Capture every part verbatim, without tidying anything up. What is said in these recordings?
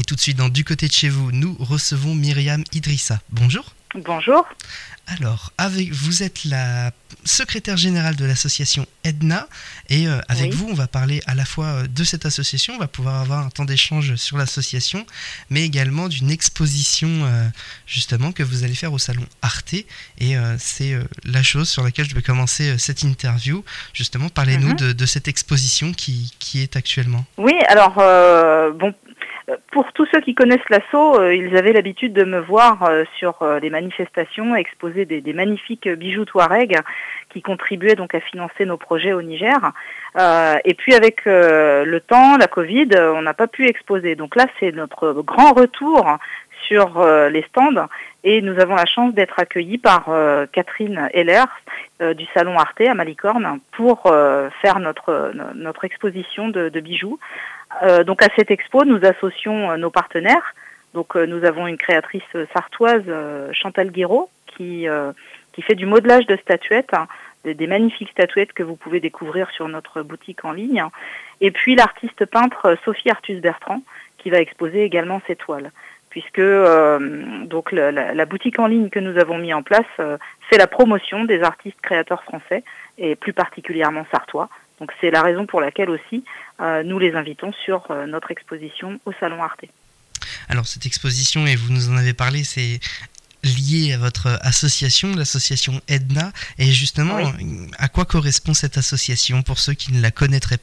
tout de suite dans Du côté de chez vous, nous recevons Myriam Idrissa. Bonjour. Bonjour. Alors, avec, vous êtes la secrétaire générale de l'association Edna et euh, avec oui. vous, on va parler à la fois de cette association, on va pouvoir avoir un temps d'échange sur l'association, mais également d'une exposition euh, justement que vous allez faire au salon Arte et euh, c'est euh, la chose sur laquelle je vais commencer euh, cette interview. Justement, parlez-nous mm-hmm. de, de cette exposition qui, qui est actuellement. Oui, alors euh, bon. Pour tous ceux qui connaissent l'asso, euh, ils avaient l'habitude de me voir euh, sur euh, les manifestations exposer des, des magnifiques bijoux Touareg qui contribuaient donc à financer nos projets au Niger. Euh, et puis avec euh, le temps, la Covid, on n'a pas pu exposer. Donc là, c'est notre grand retour sur euh, les stands et nous avons la chance d'être accueillis par euh, Catherine Heller euh, du salon Arte à Malicorne pour euh, faire notre notre exposition de, de bijoux. Euh, donc à cette expo, nous associons euh, nos partenaires. Donc euh, nous avons une créatrice sartoise, euh, Chantal Guiraud, qui euh, qui fait du modelage de statuettes, hein, des, des magnifiques statuettes que vous pouvez découvrir sur notre boutique en ligne. Et puis l'artiste peintre Sophie Artus Bertrand, qui va exposer également ses toiles. Puisque euh, donc la, la, la boutique en ligne que nous avons mis en place euh, fait la promotion des artistes créateurs français et plus particulièrement sartois. Donc c'est la raison pour laquelle aussi euh, nous les invitons sur euh, notre exposition au Salon Arte. Alors cette exposition, et vous nous en avez parlé, c'est lié à votre association, l'association Edna. Et justement, oui. à quoi correspond cette association pour ceux qui ne la connaîtraient pas ?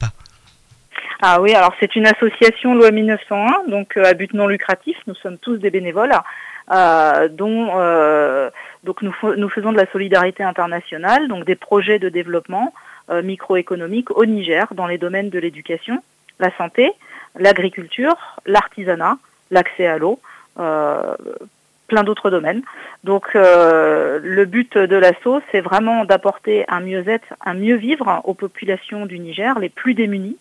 Ah oui, alors c'est une association loi mille neuf cent un, donc euh, à but non lucratif. Nous sommes tous des bénévoles, euh, dont euh, donc nous, nous faisons de la solidarité internationale, donc des projets de développement euh, microéconomique au Niger dans les domaines de l'éducation, la santé, l'agriculture, l'artisanat, l'accès à l'eau, euh, plein d'autres domaines. Donc euh, le but de l'asso, c'est vraiment d'apporter un mieux-être, un mieux vivre aux populations du Niger, les plus démunies.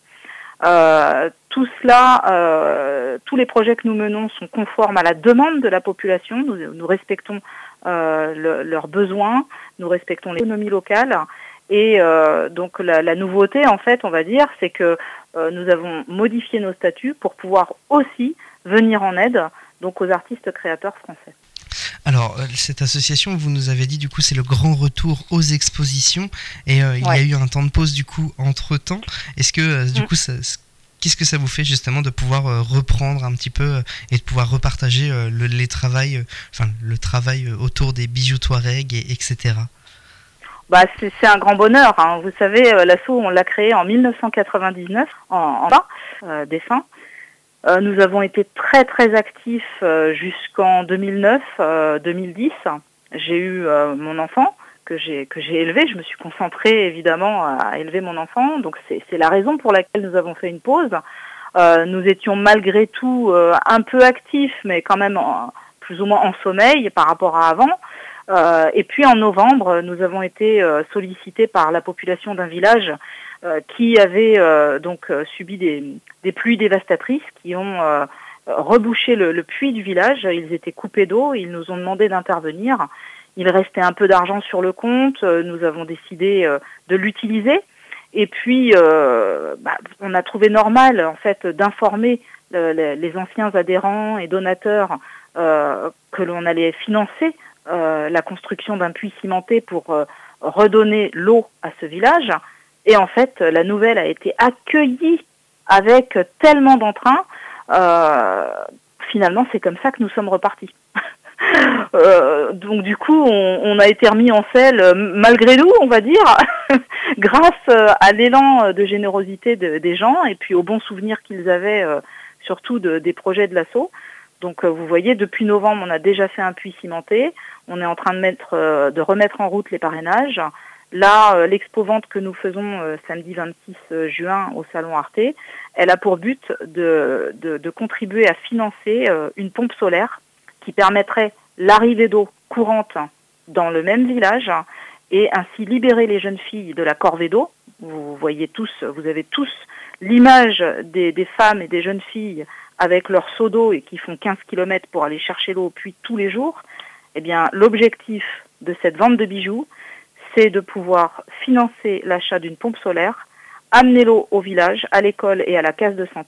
Euh, tout cela, euh, tous les projets que nous menons sont conformes à la demande de la population. Nous, nous respectons euh, le, leurs besoins, nous respectons l'économie locale. Et euh, donc la, la nouveauté, en fait, on va dire, c'est que euh, nous avons modifié nos statuts pour pouvoir aussi venir en aide donc aux artistes créateurs français. Alors, cette association, vous nous avez dit, du coup, c'est le grand retour aux expositions. Et euh, il ouais. y a eu un temps de pause, du coup, entre-temps. Est-ce que, euh, du mmh. coup, ça, qu'est-ce que ça vous fait, justement, de pouvoir euh, reprendre un petit peu euh, et de pouvoir repartager euh, le, les travails, euh, enfin, le travail autour des bijoux Touareg, et, etc. Bah, c'est, c'est un grand bonheur. Hein. Vous savez, euh, l'asso, on l'a créé en dix-neuf cent quatre-vingt-dix-neuf, en, en bas, euh, dessin. Euh, nous avons été très très actifs euh, jusqu'en deux mille neuf, euh, deux mille dix. J'ai eu euh, mon enfant que j'ai que j'ai élevé. Je me suis concentrée évidemment à élever mon enfant. Donc c'est c'est la raison pour laquelle nous avons fait une pause. Euh, nous étions malgré tout euh, un peu actifs, mais quand même en, plus ou moins en sommeil par rapport à avant. Euh, et puis en novembre, nous avons été euh, sollicités par la population d'un village euh, qui avait euh, donc euh, subi des, des pluies dévastatrices qui ont euh, rebouché le, le puits du village. Ils étaient coupés d'eau, ils nous ont demandé d'intervenir. Il restait un peu d'argent sur le compte, nous avons décidé euh, de l'utiliser. Et puis, euh, bah, on a trouvé normal en fait d'informer euh, les, les anciens adhérents et donateurs euh, que l'on allait financer Euh, la construction d'un puits cimenté pour euh, redonner l'eau à ce village. Et en fait, la nouvelle a été accueillie avec tellement d'entrain. Euh, finalement, c'est comme ça que nous sommes repartis. euh, donc du coup, on, on a été remis en selle, malgré nous, on va dire, grâce à l'élan de générosité de, des gens et puis aux bons souvenirs qu'ils avaient, euh, surtout de, des projets de l'asso. Donc euh, vous voyez, depuis novembre, on a déjà fait un puits cimenté. On est en train de mettre, euh, de remettre en route les parrainages. Là, euh, l'expo-vente que nous faisons euh, samedi vingt-six juin au Salon Arte, elle a pour but de, de, de contribuer à financer euh, une pompe solaire qui permettrait l'arrivée d'eau courante dans le même village et ainsi libérer les jeunes filles de la corvée d'eau. Vous voyez tous, vous avez tous l'image des, des femmes et des jeunes filles avec leur seau d'eau et qui font quinze kilomètres pour aller chercher l'eau au puits tous les jours. Eh bien, l'objectif de cette vente de bijoux, c'est de pouvoir financer l'achat d'une pompe solaire, amener l'eau au village, à l'école et à la case de santé,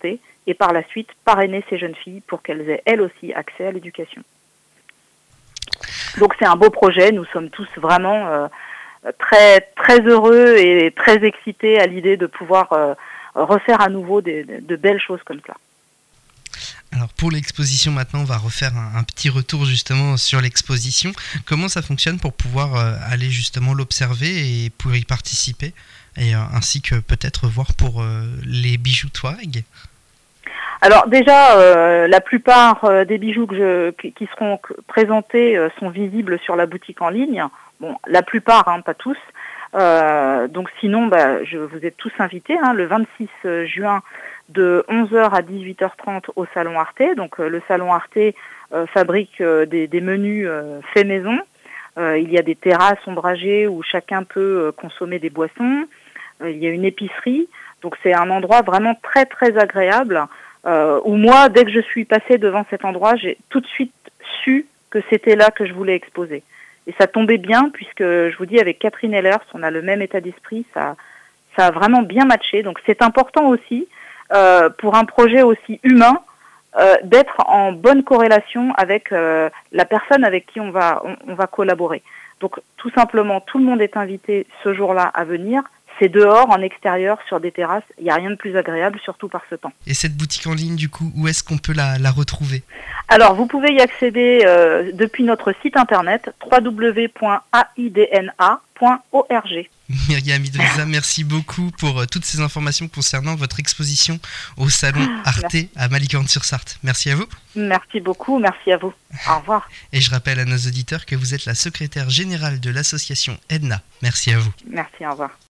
et par la suite parrainer ces jeunes filles pour qu'elles aient elles aussi accès à l'éducation. Donc c'est un beau projet, nous sommes tous vraiment euh, très très heureux et très excités à l'idée de pouvoir euh, refaire à nouveau des, de belles choses comme ça. Alors pour l'exposition maintenant, on va refaire un, un petit retour justement sur l'exposition. Comment ça fonctionne pour pouvoir euh, aller justement l'observer et pour y participer, et euh, ainsi que peut-être voir pour euh, les bijoux Touareg? Alors déjà, euh, la plupart euh, des bijoux que je, qui, qui seront présentés euh, sont visibles sur la boutique en ligne. Bon, la plupart, hein, pas tous. Euh, donc sinon, bah, je vous ai tous invités hein, le vingt-six juin de onze heures à dix-huit heures trente au Salon Arte. Donc euh, le Salon Arte euh, fabrique euh, des, des menus euh, faits maison. Euh, il y a des terrasses ombragées où chacun peut euh, consommer des boissons. Euh, il y a une épicerie. Donc c'est un endroit vraiment très très agréable. Euh, où moi, dès que je suis passée devant cet endroit, j'ai tout de suite su que c'était là que je voulais exposer. Et ça tombait bien, puisque je vous dis, avec Catherine Ehlers, on a le même état d'esprit, ça, ça a vraiment bien matché. Donc c'est important aussi, euh, pour un projet aussi humain, euh, d'être en bonne corrélation avec euh, la personne avec qui on va, on, on va collaborer. Donc tout simplement, tout le monde est invité ce jour-là à venir. C'est dehors, en extérieur, sur des terrasses. Il n'y a rien de plus agréable, surtout par ce temps. Et cette boutique en ligne, du coup, où est-ce qu'on peut la, la retrouver? Alors, vous pouvez y accéder euh, depuis notre site internet w w w point a i d n a point org. Myriam Idrissa, merci beaucoup pour euh, toutes ces informations concernant votre exposition au Salon Arte merci. À Malicorne-sur-Sarthe. Merci à vous. Merci beaucoup, merci à vous. Au revoir. Et je rappelle à nos auditeurs que vous êtes la secrétaire générale de l'association Edna. Merci à vous. Merci, au revoir.